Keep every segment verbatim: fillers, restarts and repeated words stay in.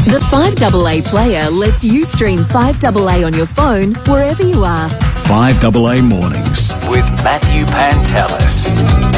The five A A player lets you stream five A A on your phone wherever you are. five A A Mornings with Matthew Pantelis.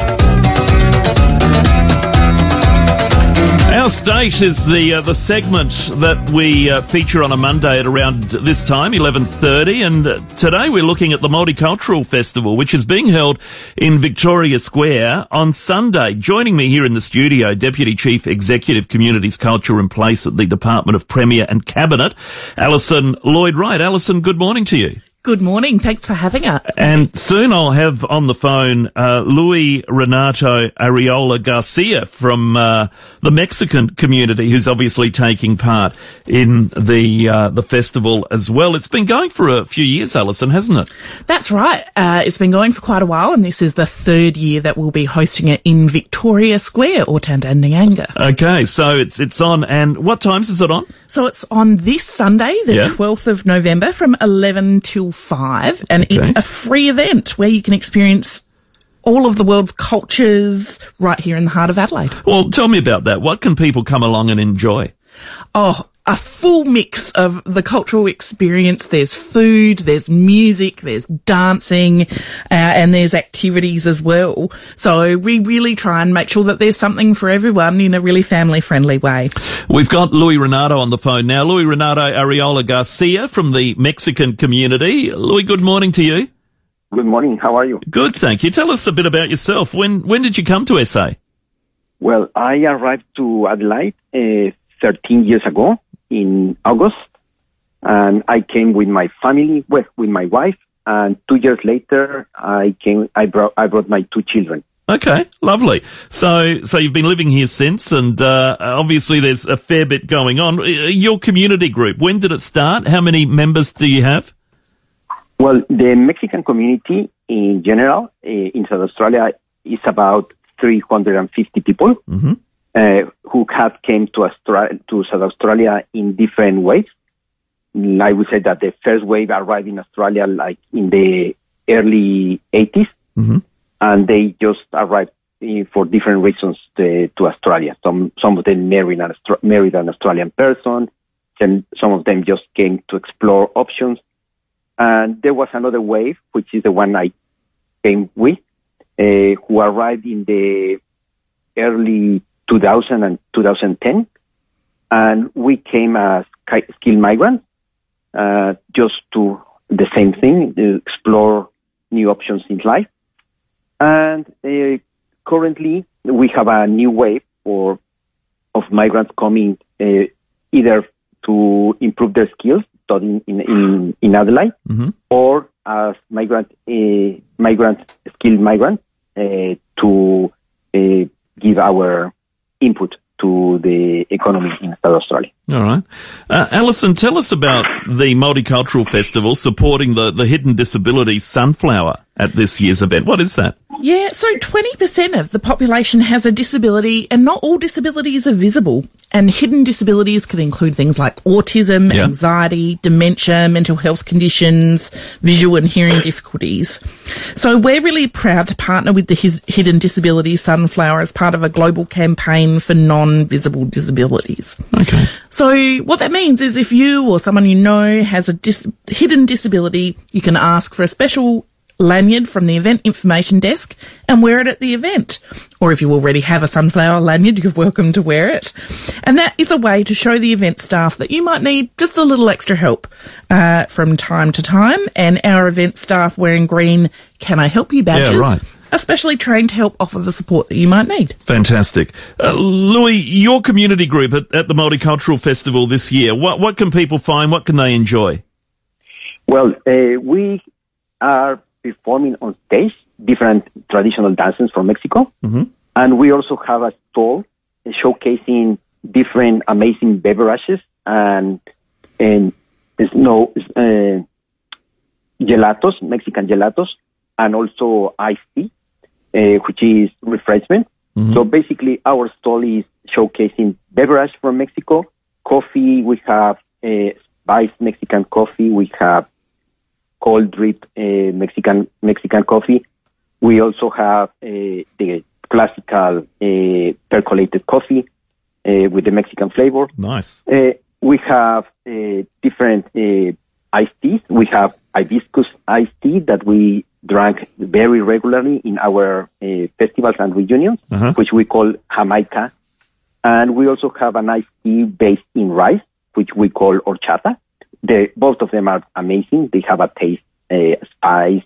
Our State is the uh, the segment that we uh, feature on a Monday at around this time, eleven thirty, and uh, today we're looking at the Multicultural Festival, which is being held in Victoria Square on Sunday. Joining me here in the studio, Deputy Chief Executive Communities, Culture and Place at the Department of Premier and Cabinet, Alison Lloyd-Wright. Alison, good morning to you. Good morning. Thanks for having us. And soon I'll have on the phone uh, Luis Renato Arriola Garcia from uh, the Mexican community, who's obviously taking part in the uh, the festival as well. It's been going for a few years, Alison, hasn't it? That's right. Uh, it's been going for quite a while, and this is the third year that we'll be hosting it in Victoria Square, or Tandanyanga. Okay, so it's it's on, and what times is it on? So it's on this Sunday, the Yeah. twelfth of November, from eleven till five, and Okay. it's a free event where you can experience all of the world's cultures right here in the heart of Adelaide. Well, tell me about that. What can people come along and enjoy? Oh, a full mix of the cultural experience. There's food, there's music, there's dancing, uh, and there's activities as well. So we really try and make sure that there's something for everyone in a really family-friendly way. We've got Luis Renato on the phone now. Luis Renato Arriola Garcia from the Mexican community. Luis, good morning to you. Good morning. How are you? Good, thank you. Tell us a bit about yourself. When when did you come to S A? Well, I arrived to Adelaide uh, thirteen years ago in August, and I came with my family, with, with my wife, and two years later, I came. I brought I brought my two children. Okay, lovely. So so you've been living here since, and uh, obviously there's a fair bit going on. Your community group, when did it start? How many members do you have? Well, the Mexican community in general uh, in South Australia is about three hundred fifty people. Mm-hmm. Uh, who have came to Austra- to South Australia in different ways. I would say that the first wave arrived in Australia like in the early eighties, Mm-hmm. and they just arrived uh, for different reasons to, to Australia. Some some of them married an, Austra- married an Australian person, and some of them just came to explore options. And there was another wave, which is the one I came with, uh, who arrived in the early two thousand and two thousand ten, and we came as skilled migrants, uh, just to the same thing, to explore new options in life. And uh, currently, we have a new wave for, of migrants coming uh, either to improve their skills studying in, in, in Adelaide, Mm-hmm. or as migrant, uh, migrant skilled migrants uh, to uh, give our input to the economy in South Australia. All right. Uh, Alison, tell us about the Multicultural Festival supporting the, the Hidden Disabilities Sunflower at this year's event. What is that? Yeah, so twenty percent of the population has a disability, and not all disabilities are visible. And hidden disabilities could include things like autism, Yeah. anxiety, dementia, mental health conditions, visual and hearing difficulties. So we're really proud to partner with the His- Hidden Disabilities Sunflower as part of a global campaign for non-visible disabilities. Okay. So what that means is if you or someone you know has a dis- hidden disability, you can ask for a special lanyard from the event information desk and wear it at the event. Or if you already have a sunflower lanyard, you're welcome to wear it. And that is a way to show the event staff that you might need just a little extra help uh, from time to time. And our event staff wearing green Can I Help You badges, Yeah, right. especially trained to help offer the support that you might need. Fantastic. Uh, Luis, your community group at, at the Multicultural Festival this year, what, what can people find? What can they enjoy? Well, uh, we are performing on stage different traditional dances from Mexico. Mm-hmm. And we also have a stall showcasing different amazing beverages and, and snow, uh, gelatos, Mexican gelatos, and also iced tea, uh, which is refreshment. Mm-hmm. So basically our stall is showcasing beverage from Mexico, coffee, we have uh, spiced Mexican coffee, we have cold drip uh, Mexican Mexican coffee. We also have uh, the classical uh, percolated coffee uh, with the Mexican flavor. Nice. Uh, we have uh, different uh, iced teas. We have hibiscus iced tea that we drank very regularly in our uh, festivals and reunions, uh-huh. which we call Jamaica. And we also have an iced tea based in rice, which we call horchata. The, both of them are amazing. They have a taste, uh, spice,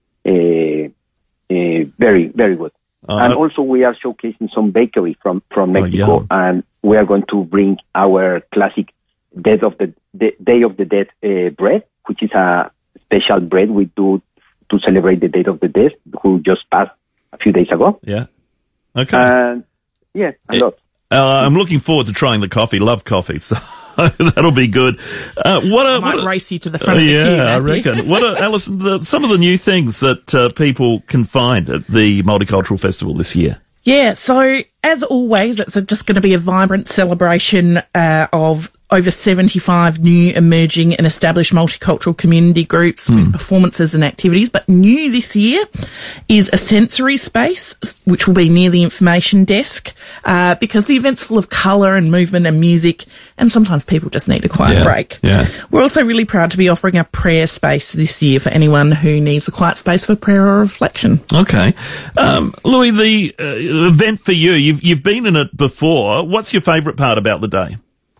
uh, uh, very, very good. Uh-huh. And also we are showcasing some bakery from, from Mexico, oh, and we are going to bring our classic Dead of the, the Day of the Dead uh, bread, which is a special bread we do to celebrate the Day of the Dead, who just passed a few days ago. Yeah. Okay. And yeah, a lot. Uh, I'm looking forward to trying the coffee. Love coffee, so that'll be good. Uh, what I are, might what are, race you to the front uh, of the yeah, queue, I Matthew. reckon. What are, Alison, the, some of the new things that uh, people can find at the Multicultural Festival this year? Yeah, so as always, it's a, just going to be a vibrant celebration uh, of over seventy-five new emerging and established multicultural community groups mm. with performances and activities. But new this year is a sensory space, which will be near the information desk, uh, because the event's full of colour and movement and music, and sometimes people just need a quiet yeah, break. Yeah. We're also really proud to be offering a prayer space this year for anyone who needs a quiet space for prayer or reflection. Okay. Um, Louis, the uh, event for you, you've, you've been in it before. What's your favourite part about the day?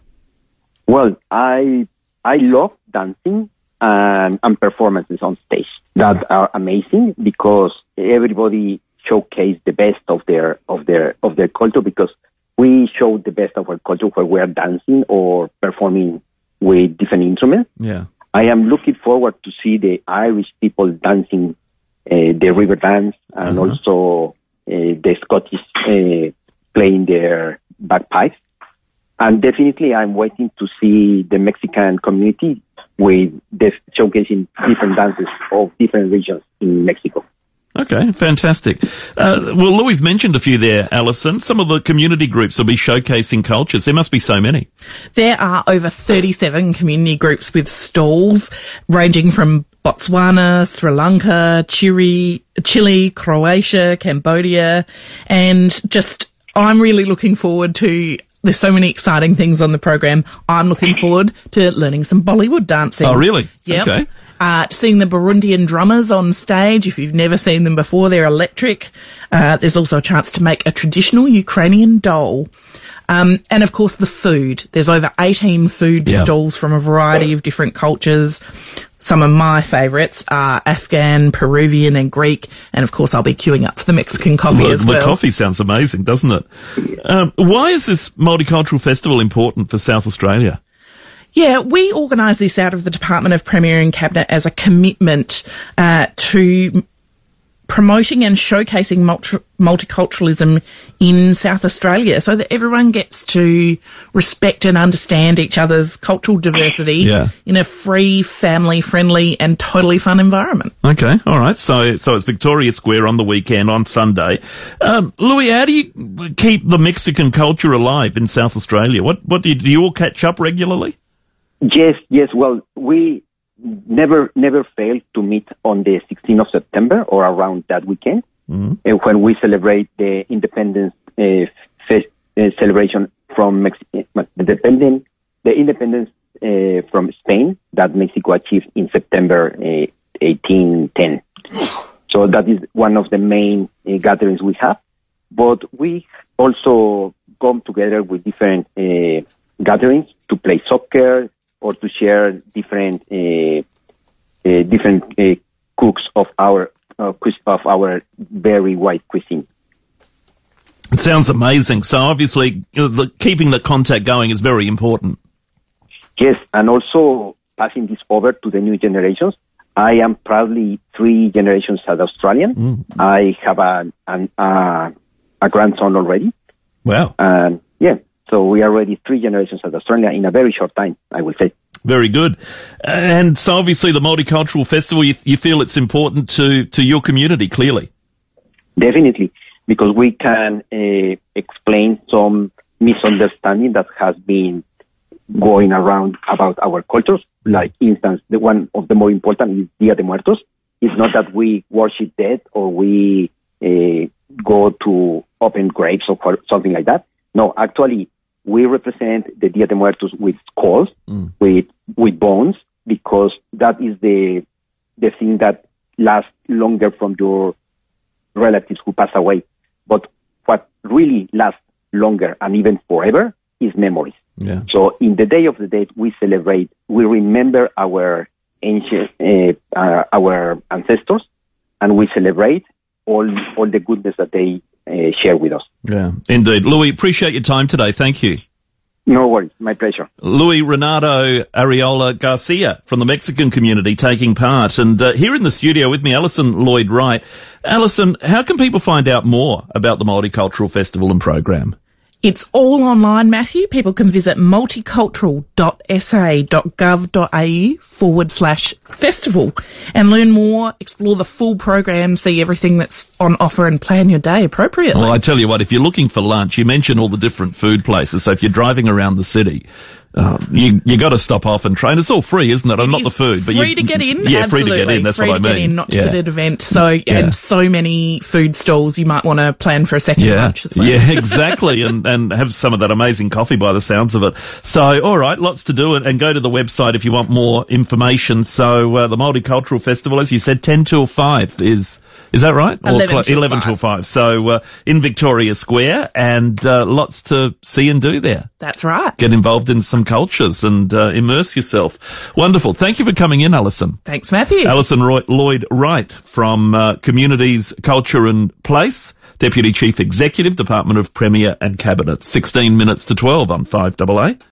Well, I I love dancing and, and performances on stage that are amazing because everybody showcase the best of their of their of their culture, because we show the best of our culture where we are dancing or performing with different instruments. Yeah, I am looking forward to see the Irish people dancing uh, the river dance, and uh-huh. also uh, the Scottish uh, playing their bagpipes. And definitely I'm waiting to see the Mexican community with the showcasing different dances of different regions in Mexico. Okay, fantastic. Uh, well, Louis mentioned a few there, Alison. Some of the community groups will be showcasing cultures. There must be so many. There are over thirty-seven community groups with stalls ranging from Botswana, Sri Lanka, Chile, Chile, Croatia, Cambodia, and just I'm really looking forward to. There's so many exciting things on the program. I'm looking forward to learning some Bollywood dancing. Oh, really? Yep. Okay. Uh, seeing the Burundian drummers on stage. If you've never seen them before, they're electric. Uh, there's also a chance to make a traditional Ukrainian doll. Um, and of course the food. There's over eighteen food yeah. stalls from a variety of different cultures. Some of my favourites are Afghan, Peruvian and Greek. And of course I'll be queuing up for the Mexican coffee well, as well. The coffee sounds amazing, doesn't it? Um, why is this multicultural festival important for South Australia? Yeah, we organise this out of the Department of Premier and Cabinet as a commitment uh, to promoting and showcasing multi- multiculturalism in South Australia so that everyone gets to respect and understand each other's cultural diversity yeah. in a free, family-friendly and totally fun environment. Okay, all right. So so it's Victoria Square on the weekend, on Sunday. Um, Louis, how do you keep the Mexican culture alive in South Australia? What, what do you, do you all catch up regularly? Yes, yes. Well, we never never fail to meet on the sixteenth of September or around that weekend mm-hmm. uh, when we celebrate the independence uh, fest, uh, celebration from Mexico, the dependent, the independence uh, from Spain that Mexico achieved in September uh, eighteen ten. So that is one of the main uh, gatherings we have. But we also come together with different uh, gatherings to play soccer, or to share different uh, uh, different uh, cooks of our uh, of our very wide cuisine. It sounds amazing. So obviously, uh, the, keeping the contact going is very important. Yes, and also passing this over to the new generations. I am proudly three generations as Australian. Mm. I have a an, uh, a grandson already. Wow. And yeah. So we are already three generations of Australia in a very short time, I will say. Very good. And so obviously the Multicultural Festival, you, you feel it's important to, to your community, clearly. Definitely, because we can uh, explain some misunderstanding that has been going around about our cultures. Like, instance, the one of the more important is Dia de Muertos. It's not that we worship dead or we uh, go to open graves or something like that. No, actually, we represent the Dia de Muertos with skulls, Mm. with with bones, because that is the the thing that lasts longer from your relatives who pass away. But what really lasts longer and even forever is memories. Yeah. So in the Day of the Dead, we celebrate, we remember our ancient, uh, uh, our ancestors, and we celebrate all all the goodness that they uh, share with us. Yeah, indeed. Louis, appreciate your time today. Thank you. No worries. My pleasure. Louis Renato Arreola Garcia from the Mexican community taking part. And uh, here in the studio with me, Alison Lloyd-Wright. Alison, how can people find out more about the Multicultural Festival and program? It's all online, Matthew. People can visit multicultural.sa.gov.au forward slash festival and learn more, explore the full program, see everything that's on offer and plan your day appropriately. Well, I tell you what, if you're looking for lunch, you mentioned all the different food places. So if you're driving around the city, uh, you you got to stop off and try. And it's all free, isn't it? It not is the food, but free you, to get in. Yeah, Absolutely. free to get in. That's free what to I get mean. in, not yeah. ticketed event. So Yeah. and so many food stalls, you might want to plan for a second Yeah, lunch as well. yeah, exactly, and and have some of that amazing coffee by the sounds of it. So, all right, lots to do, and, and go to the website if you want more information. So, uh, the Multicultural Festival, as you said, ten till five is is that right? Or eleven clo- till eleven five. till five. So, uh, in Victoria Square, and uh, lots to see and do there. That's right. Get involved in some cultures and uh, immerse yourself. Wonderful. Thank you for coming in, Alison. Thanks, Matthew. Alison Roy- Lloyd-Wright from uh, Communities, Culture and Place, Deputy Chief Executive, Department of Premier and Cabinet. sixteen minutes to twelve on five A A.